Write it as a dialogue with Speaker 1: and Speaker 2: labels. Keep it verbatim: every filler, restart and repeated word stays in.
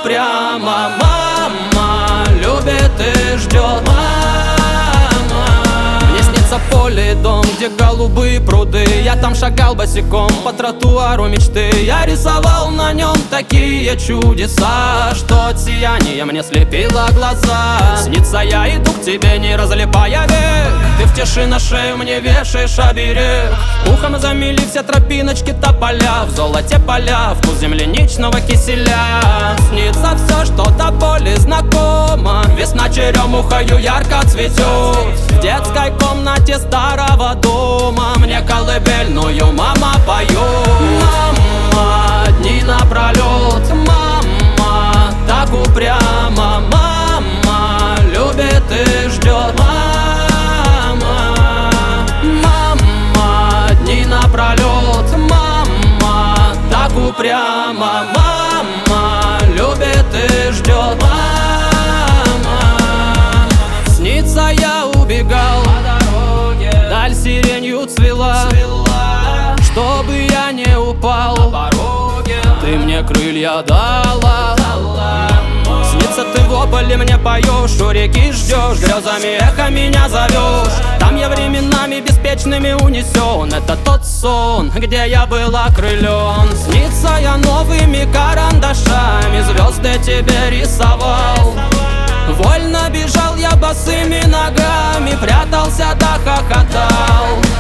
Speaker 1: упрямо. Мама любит и ждет. Мне снится поле и дом, где голубые пруды. Я там шагал босиком по тротуару мечты. Я рисовал на нем такие чудеса, что от сияния мне слепило глаза. Снится, я иду к тебе, не разлипая век. Ты в тиши на шею мне вешаешь оберег. Ухом замели все тропиночки тополя. В золоте поля, вкус земляничного киселя. Снится все, что до боли знакомо. Весна черемухою ярко цветет. В детской комнате старого дома мне колыбельную мама поет. Мама, дни напролет. Мама, так упрямо. Мама любит и ждет. Напролет, мама, так упрямо. Мама любит и ждет. Мама. Снится, я убегал по дороге, даль сиренью цвела, цвела. Чтобы я не упал на пороге, ты мне крылья дала, дала. Снится, ты в ополе мне поешь, у реки ждешь, грезами эхо меня зовешь. Там я временами беспечными унесен. Это тот сон, где я был окрылен. Снится, я новыми карандашами звезды тебе рисовал. Вольно бежал я босыми ногами, прятался да хохотал.